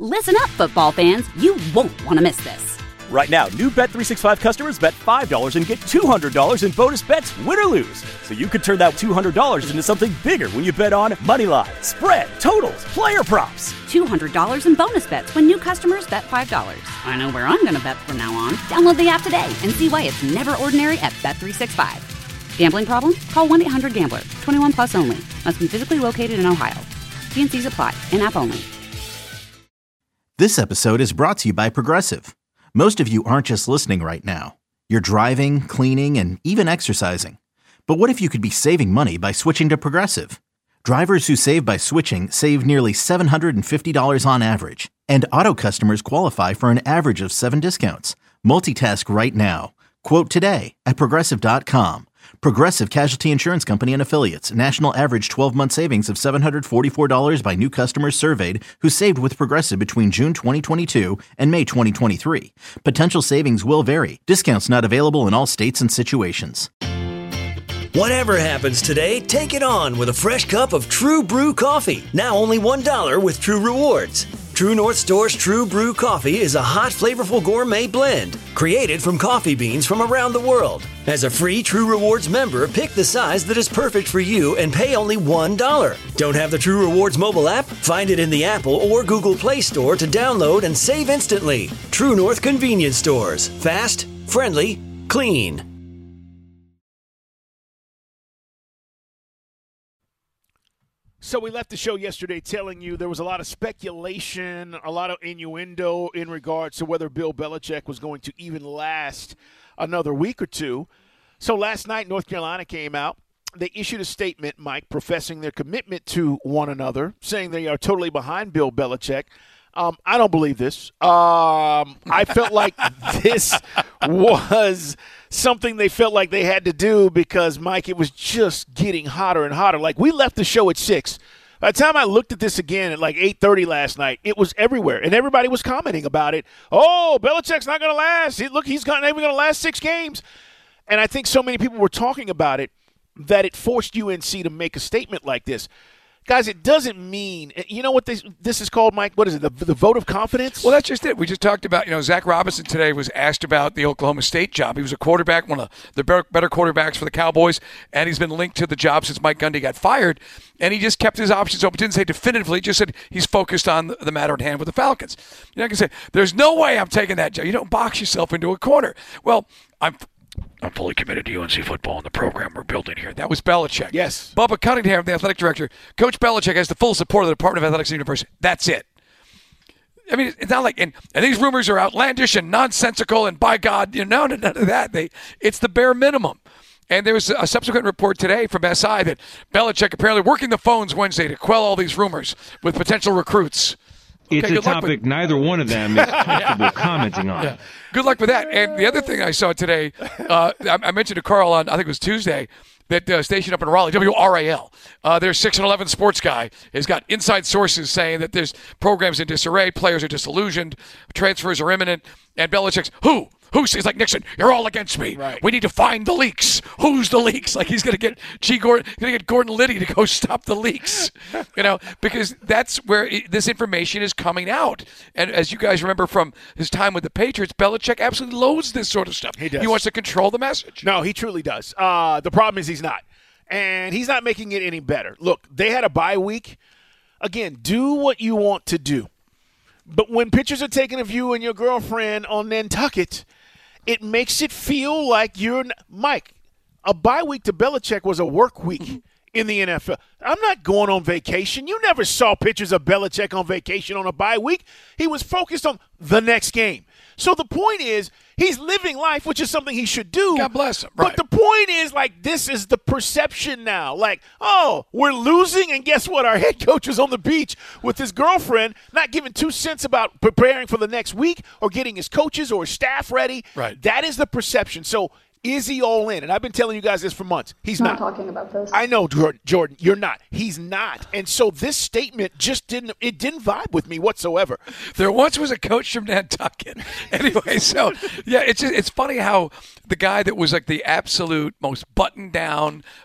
Listen up, football fans. You won't want to miss this. Right now, new Bet365 customers bet $5 and get $200 in bonus bets, win or lose. So you could turn that $200 into something bigger when you bet on money line, spread, totals, player props. $200 in bonus bets when new customers bet $5. I know where I'm going to bet from now on. Download the app today and see why it's never ordinary at Bet365. Gambling problem? Call 1-800-GAMBLER. 21 plus only. Must be physically located in Ohio. T&Cs apply. In-app only. This episode is brought to you by Progressive. Most of you aren't just listening right now. You're driving, cleaning, and even exercising. But what if you could be saving money by switching to Progressive? Drivers who save by switching save nearly $750 on average. And auto customers qualify for an average of 7 discounts. Multitask right now. Quote today at Progressive.com. Progressive Casualty Insurance Company and Affiliates. National average 12-month savings of $744 by new customers surveyed who saved with Progressive between June 2022 and May 2023. Potential savings will vary. Discounts not available in all states and situations. Whatever happens today, take it on with a fresh cup of True Brew coffee. Now only $1 with True Rewards. True North Store's True Brew coffee is a hot, flavorful gourmet blend created from coffee beans from around the world. As a free True Rewards member, pick the size that is perfect for you and pay only $1. Don't have the True Rewards mobile app? Find it in the Apple or Google Play Store to download and save instantly. True North Convenience Stores. Fast, friendly, clean. So we left the show yesterday telling you there was a lot of speculation, a lot of innuendo in regards to whether Bill Belichick was going to even last another week or two. So last night, North Carolina came out. They issued a statement, Mike, professing their commitment to one another, saying they are totally behind Bill Belichick. I don't believe this. I felt like this was something they felt like they had to do because, Mike, it was just getting hotter and hotter. Like, we left the show at 6. By the time I looked at this again at like 8:30 last night, it was everywhere, and everybody was commenting about it. Oh, Belichick's not going to last. Look, he's not even going to last 6 games. And I think so many people were talking about it that it forced UNC to make a statement like this. Guys, it doesn't mean – you know what this is called, Mike? What is it, the vote of confidence? Well, that's just it. We just talked about, Zach Robinson today was asked about the Oklahoma State job. He was a quarterback, one of the better quarterbacks for the Cowboys, and he's been linked to the job since Mike Gundy got fired. And he just kept his options open. Didn't say definitively, just said he's focused on the matter at hand with the Falcons. You're not going to say, there's no way I'm taking that job. You don't box yourself into a corner. Well, I'm fully committed to UNC football and the program we're building here. That was Belichick. Yes. Bubba Cunningham, the athletic director. Coach Belichick has the full support of the Department of Athletics and University. That's it. I mean, it's not like, and these rumors are outlandish and nonsensical, and by God, none of that. It's the bare minimum. And there was a subsequent report today from SI that Belichick apparently working the phones Wednesday to quell all these rumors with potential recruits. It's a topic neither one of them is comfortable commenting on. Yeah. Good luck with that. And the other thing I saw today, I mentioned to Carl on, I think it was Tuesday, that station up in Raleigh, WRAL, their 6-11 sports guy has got inside sources saying that there's programs in disarray, players are disillusioned, transfers are imminent, and Belichick's, Who's like Nixon? You're all against me. Right. We need to find the leaks. Who's the leaks? Like he's going to get Gordon Liddy to go stop the leaks. Because that's where this information is coming out. And as you guys remember from his time with the Patriots, Belichick absolutely loathes this sort of stuff. He does. He wants to control the message. No, he truly does. The problem is he's not. And he's not making it any better. Look, they had a bye week. Again, do what you want to do. But when pictures are taken of you and your girlfriend on Nantucket, it makes it feel like you're – Mike, a bye week to Belichick was a work week in the NFL. I'm not going on vacation. You never saw pictures of Belichick on vacation on a bye week. He was focused on the next game. So the point is he's living life, which is something he should do. God bless him. Right. But the point is, like, this is the perception now. Like, oh, we're losing, and guess what? Our head coach is on the beach with his girlfriend, not giving 2 cents about preparing for the next week or getting his coaches or his staff ready. Right. That is the perception. So is he all in? And I've been telling you guys this for months. He's not. Talking about this. I know, Jordan, you're not. He's not. And so this statement just didn't vibe with me whatsoever. There once was a coach from Nantucket. Anyway, so, yeah, it's funny how the guy that was like the absolute most buttoned down,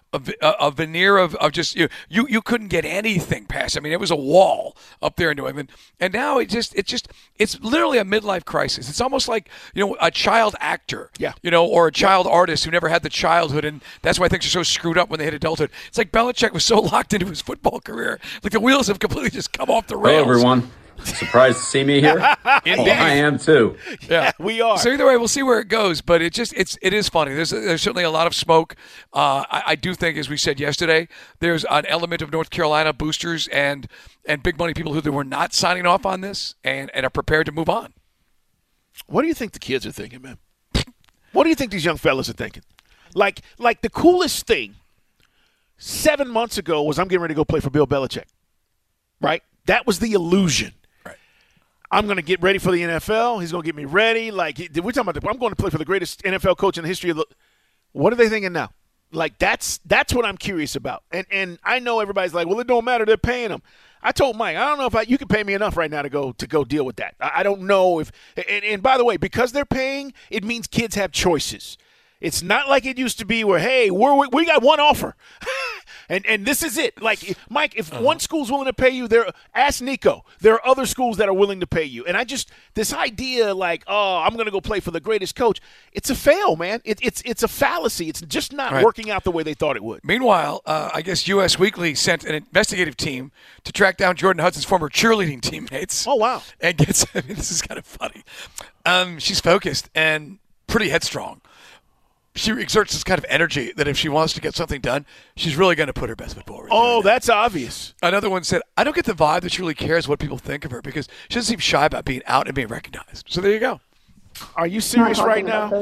a veneer of just you couldn't get anything past. I mean, it was a wall up there in New England, and now it's literally a midlife crisis. It's almost like a child actor, or a child artist who never had the childhood, and that's why things are so screwed up when they hit adulthood. It's like Belichick was so locked into his football career, like the wheels have completely just come off the rails. Hello, everyone. Surprised to see me here? I am too. Yeah, we are. So either way, we'll see where it goes. But it is funny. There's certainly a lot of smoke. I do think, as we said yesterday, there's an element of North Carolina boosters and big money people who were not signing off on this and are prepared to move on. What do you think the kids are thinking, man? What do you think these young fellas are thinking? Like the coolest thing 7 months ago was I'm getting ready to go play for Bill Belichick, right? That was the illusion. I'm going to get ready for the NFL. He's going to get me ready. Like, we're talking about I'm going to play for the greatest NFL coach in the history of the – what are they thinking now? Like, that's what I'm curious about. And I know everybody's like, well, it don't matter. They're paying them. I told Mike, I don't know if you can pay me enough right now to go deal with that. I don't know if – and by the way, because they're paying, it means kids have choices. It's not like it used to be where, hey, we got one offer. And this is it. Like, Mike, if one school's willing to pay you, ask Nico. There are other schools that are willing to pay you. And this idea like, oh, I'm going to go play for the greatest coach, it's a fail, man. It's a fallacy. It's just not working out the way they thought it would. Meanwhile, I guess U.S. Weekly sent an investigative team to track down Jordan Hudson's former cheerleading teammates. Oh, wow. And this is kind of funny. She's focused and pretty headstrong. She exerts this kind of energy that if she wants to get something done, she's really going to put her best foot forward. Oh, that's obvious. Another one said, I don't get the vibe that she really cares what people think of her because she doesn't seem shy about being out and being recognized. So there you go. Are you serious right now?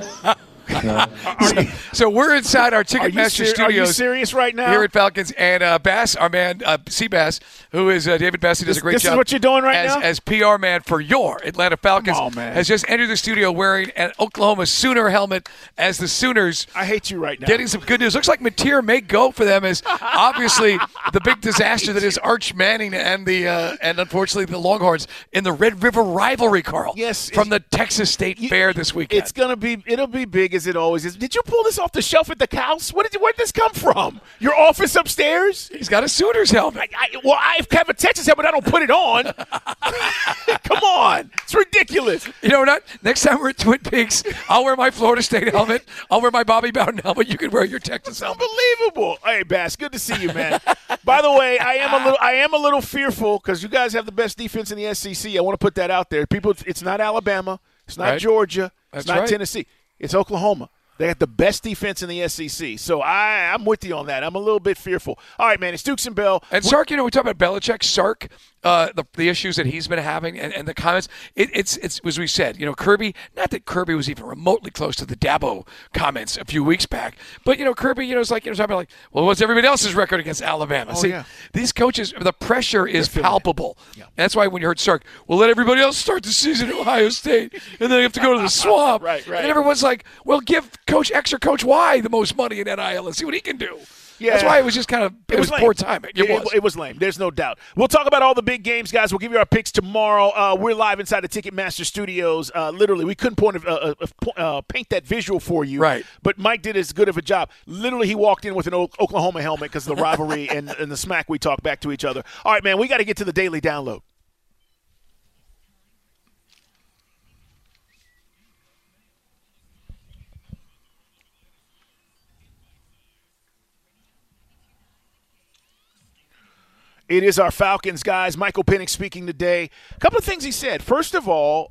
So we're inside our Ticketmaster studios. Are you serious right now? Here at Falcons. And Bass, our man, Seabass, who is David Bass, who does a great job. This is what you're doing right now? As PR man for your Atlanta Falcons. Come on, man. Has just entered the studio wearing an Oklahoma Sooner helmet as the Sooners. I hate you right now. Getting some good news. Looks like Mateer may go for them as obviously the big disaster that is Arch Manning and unfortunately the Longhorns in the Red River rivalry, Carl. Yes. From the Texas State Fair this weekend. It'll be big as it always is. Did you pull this off the shelf at the house? Where did this come from? Your office upstairs? He's got a Sooners helmet. I have a Texas helmet. I don't put it on. Come on. It's ridiculous. You know what? Next time we're at Twin Peaks, I'll wear my Florida State helmet. I'll wear my Bobby Bowden helmet. You can wear your Texas helmet. Unbelievable. Hey, Bass, good to see you, man. By the way, I am a little fearful because you guys have the best defense in the SEC. I want to put that out there. People, it's not Alabama. It's not Georgia. It's not Tennessee. It's Oklahoma. They have the best defense in the SEC. So I'm with you on that. I'm a little bit fearful. All right, man, it's Dukes and Bell. And Sark, we talk about Belichick. Sark, the issues that he's been having and the comments. It's as we said, Kirby, not that Kirby was even remotely close to the Dabo comments a few weeks back, but, Kirby, it's like, talking about well, what's everybody else's record against Alabama? Oh, See, yeah. These coaches, the pressure is palpable. Yeah. And that's why when you heard Sark, well, let everybody else start the season at Ohio State, and then they have to go to the swamp. Right. And everyone's like, well, give Coach X or Coach Y the most money in NIL and see what he can do. Yeah. That's why it was just kind of it was poor timing. It was lame. There's no doubt. We'll talk about all the big games, guys. We'll give you our picks tomorrow. We're live inside the Ticketmaster studios. Literally, we couldn't paint that visual for you. Right. But Mike did as good of a job. Literally, he walked in with an Oklahoma helmet because of the rivalry and the smack we talk back to each other. All right, man, we got to get to the daily download. It is our Falcons, guys. Michael Penix speaking today. A couple of things he said. First of all,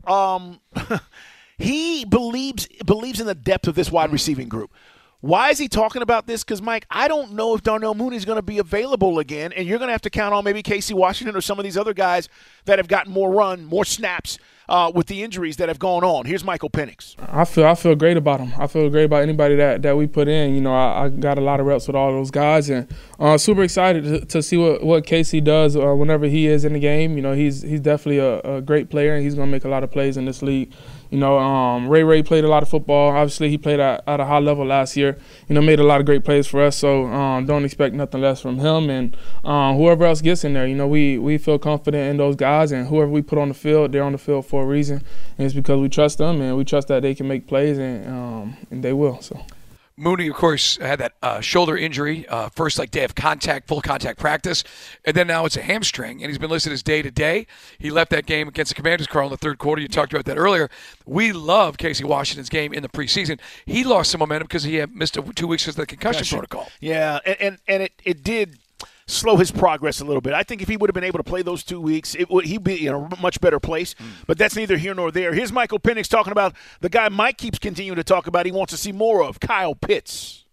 he believes in the depth of this wide receiving group. Why is he talking about this? Because, Mike, I don't know if Darnell Mooney is going to be available again, and you're going to have to count on maybe Casey Washington or some of these other guys that have gotten more run, more snaps with the injuries that have gone on. Here's Michael Penix. I feel great about him. I feel great about anybody that we put in. I got a lot of reps with all those guys, and super excited to see what Casey does whenever he is in the game. He's definitely a great player, and he's going to make a lot of plays in this league. Ray played a lot of football. Obviously, he played at a high level last year. Made a lot of great plays for us. So don't expect nothing less from him and whoever else gets in there. We feel confident in those guys, and whoever we put on the field, they're on the field for a reason. And it's because we trust them, and we trust that they can make plays, and they will. So. Mooney, of course, had that shoulder injury, first day of full contact practice, and then now it's a hamstring, and he's been listed as day-to-day. He left that game against the Commanders, Carl, in the third quarter. You talked about that earlier. We love Casey Washington's game in the preseason. He lost some momentum because he had missed 2 weeks because of the concussion protocol. Yeah, and it did slow his progress a little bit. I think if he would have been able to play those 2 weeks, he'd be in a much better place. But that's neither here nor there. Here's Michael Penix talking about the guy Mike keeps continuing to talk about he wants to see more of, Kyle Pitts.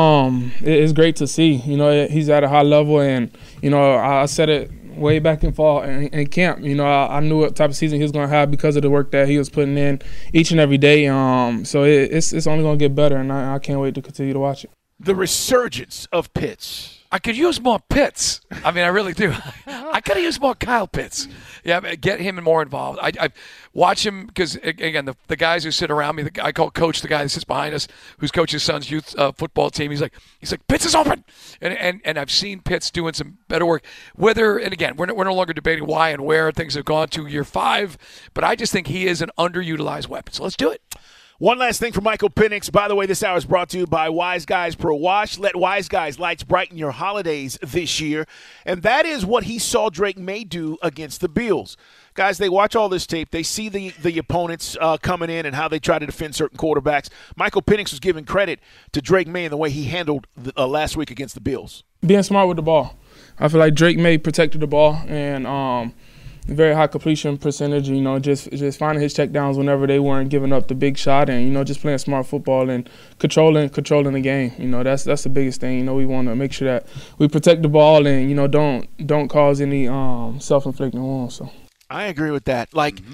It's great to see. He's at a high level, and I said it way back in fall in camp. I knew what type of season he was going to have because of the work that he was putting in each and every day. So it's only going to get better, and I can't wait to continue to watch it. The resurgence of Pitts. I could use more Pitts. I mean, I really do. I could have used more Kyle Pitts. Yeah, get him more involved. I watch him because, again, the guys who sit around me, I call Coach the guy that sits behind us, who's coaching his son's youth football team. He's like, Pitts is open, and I've seen Pitts doing some better work. And again, we're no longer debating why and where things have gone to year 5, but I just think he is an underutilized weapon. So let's do it. One last thing for Michael Penix. By the way, this hour is brought to you by Wise Guys Pro Wash. Let Wise Guys lights brighten your holidays this year. And that is what he saw Drake May do against the Bills. Guys, they watch all this tape. They see the opponents coming in and how they try to defend certain quarterbacks. Michael Penix was giving credit to Drake May in the way he handled last week against the Bills. Being smart with the ball. I feel like Drake May protected the ball and very high completion percentage, just finding his checkdowns whenever they weren't giving up the big shot and, just playing smart football and controlling the game. That's the biggest thing. We want to make sure that we protect the ball and, don't cause any self-inflicting wounds. So I agree with that.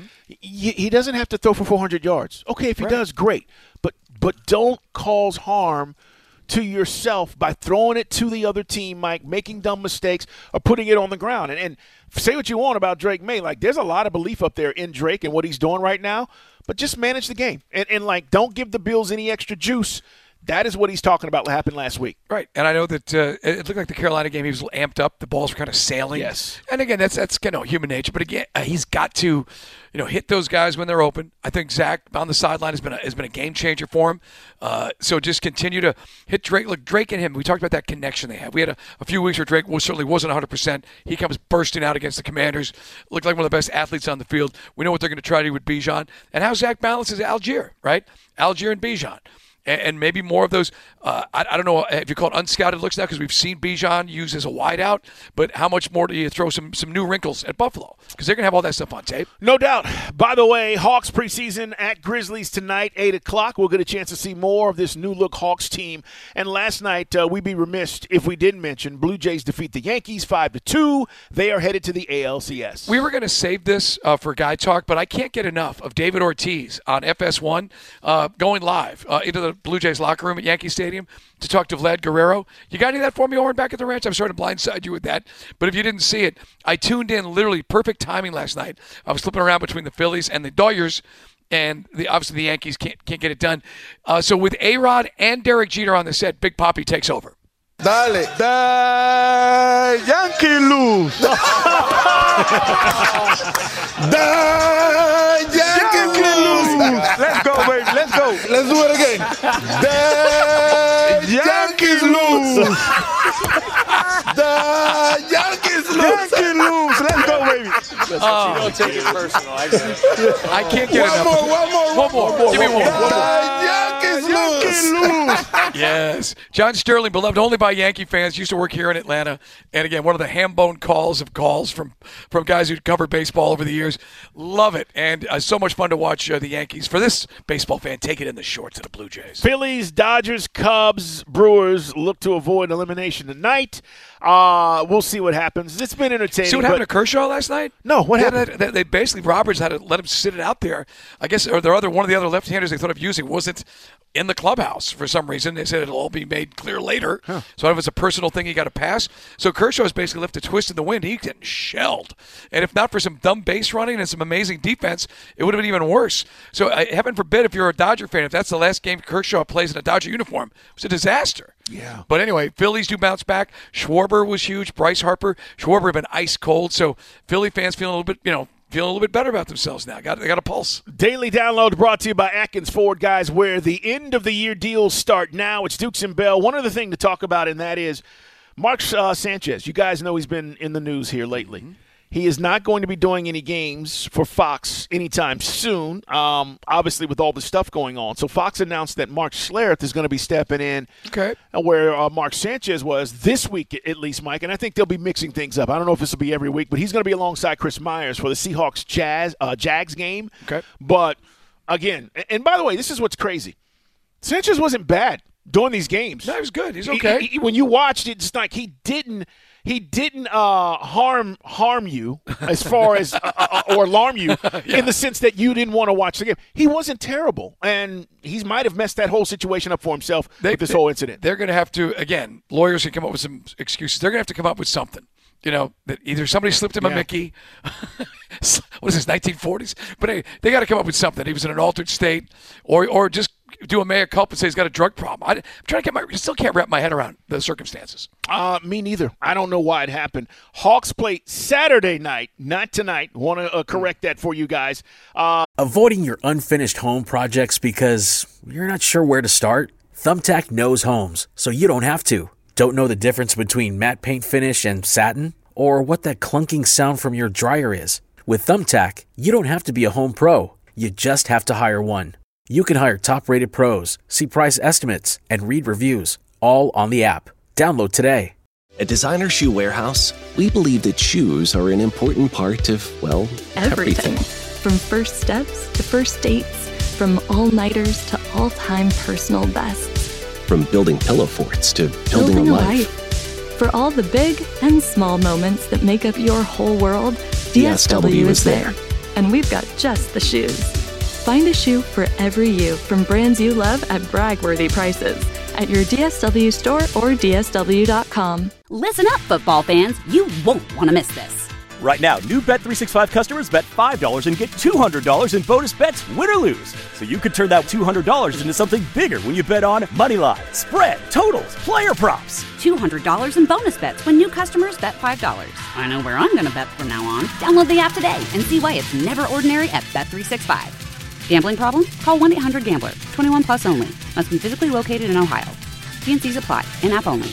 He doesn't have to throw for 400 yards. Okay, if he does, great. But don't cause harm to yourself by throwing it to the other team, Mike, making dumb mistakes or putting it on the ground. And say what you want about Drake May. There's a lot of belief up there in Drake and what he's doing right now, but just manage the game. And don't give the Bills any extra juice. That is what he's talking about what happened last week. Right, and I know that it looked like the Carolina game, he was amped up. The balls were kind of sailing. Yes. And again, that's kind of human nature. But again, he's got to, hit those guys when they're open. I think Zach on the sideline has been a game changer for him. So just continue to hit Drake. Look, Drake and him, we talked about that connection they have. We had a few weeks where Drake certainly wasn't 100%. He comes bursting out against the Commanders. Looked like one of the best athletes on the field. We know what they're going to try to do with Bijan. And how Zach balances Algier, right? Algier and Bijan. And maybe more of those, I don't know if you call it unscouted looks now because we've seen Bijan used as a wideout, but how much more do you throw some new wrinkles at Buffalo? Because they're going to have all that stuff on tape. No doubt. By the way, Hawks preseason at Grizzlies tonight, 8 o'clock. We'll get a chance to see more of this new-look Hawks team. And last night, we'd be remiss if we didn't mention Blue Jays defeat the Yankees 5-2. They are headed to the ALCS. We were going to save this for Guy Talk, but I can't get enough of David Ortiz on FS1 going live into the Blue Jays locker room at Yankee Stadium to talk to Vlad Guerrero. You got any of that for me, Oren, back at the ranch? I'm sorry to blindside you with that. But if you didn't see it, I tuned in literally perfect timing last night. I was flipping around between the Phillies and the Dodgers, and obviously the Yankees can't get it done. So with A-Rod and Derek Jeter on the set, Big Papi takes over. Dale. The Yankee lose. The Yankees lose. Let's go, baby. Let's go. Let's do it again. The Yankees lose. The Yankees lose. Yankees lose. Let's go, baby. You don't take it personal. I can't get enough. One more. Give me one more. The Yankees lose. Yes. John Sterling, beloved only by Yankee fans, used to work here in Atlanta. And again, one of the ham-bone calls from guys who covered baseball over the years. Love it. And so much fun to watch the Yankees. For this baseball fan, take it in the shorts of the Blue Jays. Phillies, Dodgers, Cubs, Brewers look to avoid elimination tonight. We'll see what happens. It's been entertaining. See what happened to Kershaw last night? No, what happened? They basically, Roberts had to let him sit it out there. I guess, or one of the other left-handers they thought of using wasn't in the clubhouse for some reason. They said it'll all be made clear later. Huh. So I don't know if it's a personal thing he got to pass. So Kershaw's basically left a twist in the wind. He's getting shelled. And if not for some dumb base running and some amazing defense, it would have been even worse. So heaven forbid if you're a Dodger fan, if that's the last game Kershaw plays in a Dodger uniform, it was a disaster. Yeah. But anyway, Phillies do bounce back. Schwarber was huge. Bryce Harper. Schwarber had been ice cold. So Philly fans feeling a little bit, feeling a little bit better about themselves now. They got a pulse. Daily Download brought to you by Atkins Ford, guys, where the end-of-the-year deals start now. It's Dukes and Bell. One other thing to talk about, and that is Mark Sanchez. You guys know he's been in the news here lately. Mm-hmm. He is not going to be doing any games for Fox anytime soon, obviously with all the stuff going on. So Fox announced that Mark Schlereth is going to be stepping in where Mark Sanchez was this week at least, Mike. And I think they'll be mixing things up. I don't know if this will be every week, but he's going to be alongside Chris Myers for the Seahawks Jags game. Okay. But, again, and by the way, this is what's crazy. Sanchez wasn't bad during these games. No, he was good. He's okay. When you watched it, it's like he didn't harm you as far as or alarm you in the sense that you didn't want to watch the game. He wasn't terrible, and he might have messed that whole situation up for himself with this whole incident. They're going to have to, again, lawyers can come up with some excuses. They're going to have to come up with something. You know, that either somebody slipped him a Mickey. What is this, 1940s? But hey, they got to come up with something. He was in an altered state, or just do a mea culpa and say he's got a drug problem. I'm trying to I still can't wrap my head around the circumstances. Me neither. I don't know why it happened. Hawks play Saturday night, not tonight. Want to correct that for you guys. Avoiding your unfinished home projects because you're not sure where to start? Thumbtack knows homes, so you don't have to. Don't know the difference between matte paint finish and satin? Or what that clunking sound from your dryer is? With Thumbtack, you don't have to be a home pro. You just have to hire one. You can hire top-rated pros, see price estimates, and read reviews, all on the app. Download today. At Designer Shoe Warehouse, we believe that shoes are an important part of, well, everything. From first steps to first dates, from all-nighters to all-time personal bests. From building pillow forts to building a life. For all the big and small moments that make up your whole world, DSW is there. And we've got just the shoes. Find a shoe for every you from brands you love at brag-worthy prices at your DSW store or DSW.com. Listen up, football fans. You won't want to miss this. Right now, new Bet365 customers bet $5 and get $200 in bonus bets, win or lose. So you could turn that $200 into something bigger when you bet on moneyline, spread, totals, player props. $200 in bonus bets when new customers bet $5. I know where I'm going to bet from now on. Download the app today and see why it's never ordinary at Bet365. Gambling problem? Call 1-800-GAMBLER. 21 plus only. Must be physically located in Ohio. T&Cs apply. In-app only.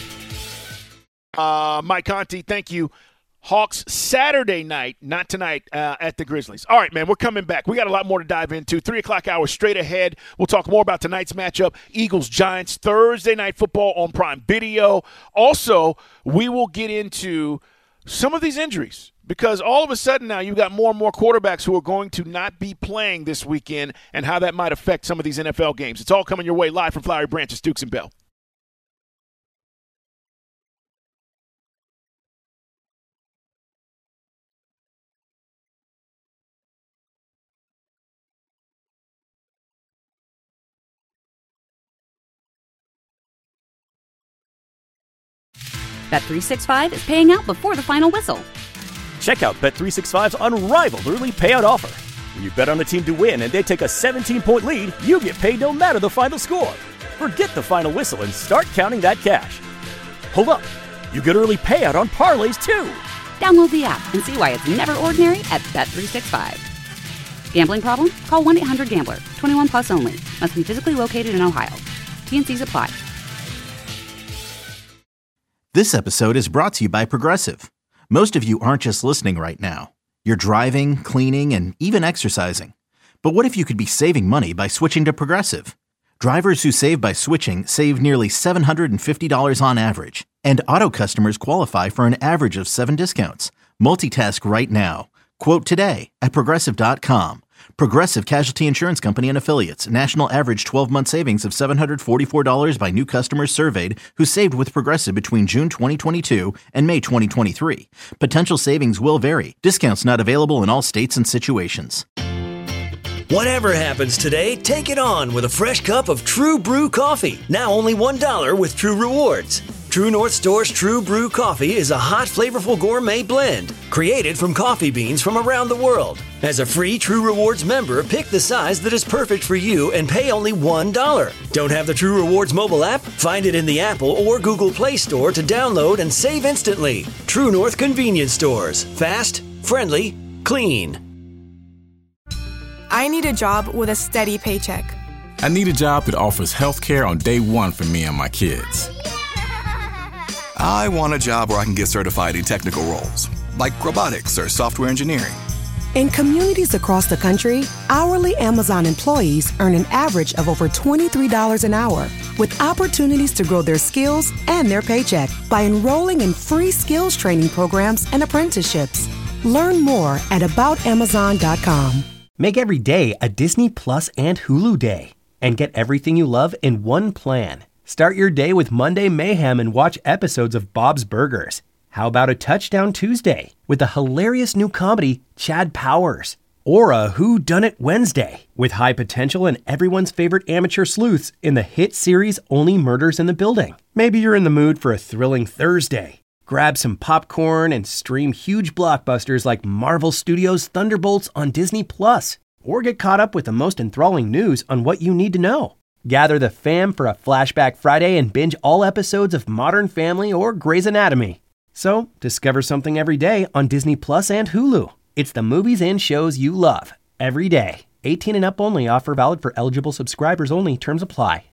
Mike Conti, thank you. Hawks Saturday night, not tonight, at the Grizzlies. All right, man, we're coming back. We got a lot more to dive into. 3 o'clock hour straight ahead. We'll talk more about tonight's matchup, Eagles-Giants, Thursday Night Football on Prime Video. Also, we will get into some of these injuries because all of a sudden now you've got more and more quarterbacks who are going to not be playing this weekend and how that might affect some of these NFL games. It's all coming your way live from Flowery Branch. It's Dukes and Bell. Bet365 is paying out before the final whistle. Check out Bet365's unrivaled early payout offer. When you bet on a team to win and they take a 17-point lead, you get paid no matter the final score. Forget the final whistle and start counting that cash. Hold up. You get early payout on parlays, too. Download the app and see why it's never ordinary at Bet365. Gambling problem? Call 1-800-GAMBLER. 21 plus only. Must be physically located in Ohio. T&Cs apply. This episode is brought to you by Progressive. Most of you aren't just listening right now. You're driving, cleaning, and even exercising. But what if you could be saving money by switching to Progressive? Drivers who save by switching save nearly $750 on average. And auto customers qualify for an average of 7 discounts. Multitask right now. Quote today at Progressive.com. Progressive Casualty Insurance Company and Affiliates. National average 12-month savings of $744 by new customers surveyed who saved with Progressive between June 2022 and May 2023. Potential savings will vary. Discounts not available in all states and situations. Whatever happens today, take it on with a fresh cup of True Brew coffee. Now only $1 with True Rewards. True North Store's True Brew coffee is a hot, flavorful gourmet blend created from coffee beans from around the world. As a free True Rewards member, pick the size that is perfect for you and pay only $1. Don't have the True Rewards mobile app? Find it in the Apple or Google Play Store to download and save instantly. True North Convenience Stores. Fast, friendly, clean. I need a job with a steady paycheck. I need a job that offers health care on day one for me and my kids. I want a job where I can get certified in technical roles, like robotics or software engineering. In communities across the country, hourly Amazon employees earn an average of over $23 an hour, with opportunities to grow their skills and their paycheck by enrolling in free skills training programs and apprenticeships. Learn more at aboutamazon.com. Make every day a Disney Plus and Hulu day, and get everything you love in one plan. Start your day with Monday Mayhem and watch episodes of Bob's Burgers. How about a Touchdown Tuesday with the hilarious new comedy Chad Powers? Or a Who Done It Wednesday with high potential and everyone's favorite amateur sleuths in the hit series Only Murders in the Building. Maybe you're in the mood for a thrilling Thursday. Grab some popcorn and stream huge blockbusters like Marvel Studios' Thunderbolts on Disney+. Or get caught up with the most enthralling news on What You Need to Know. Gather the fam for a Flashback Friday and binge all episodes of Modern Family or Grey's Anatomy. So, discover something every day on Disney Plus and Hulu. It's the movies and shows you love, every day. 18 and up only. Offer valid for eligible subscribers only. Terms apply.